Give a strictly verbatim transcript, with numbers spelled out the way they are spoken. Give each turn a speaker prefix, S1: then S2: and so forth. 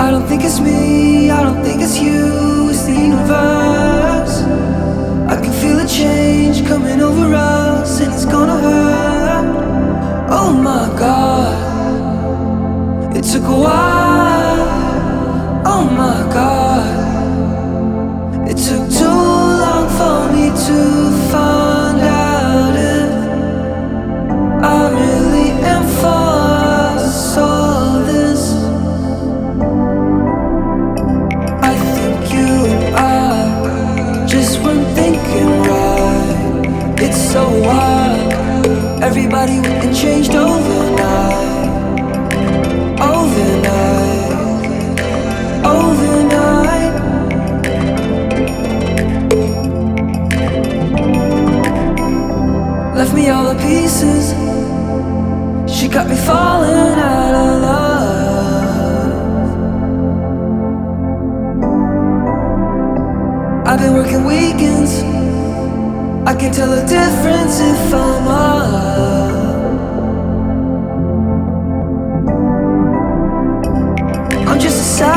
S1: I don't think it's me, I don't think it's you, it's the universe. I can feel a change coming over us, and it's gonna hurt. Oh my God, it took a while. Oh my God, it took too long for me to find out if I really am for all this. I think you and I just weren't thinking right. It's so wild, everybody went and changed overnight. Overnight, overnight. Left me all the pieces. She got me falling out of love. I've been working weekends. I can tell the difference if I'm up. I'm just a side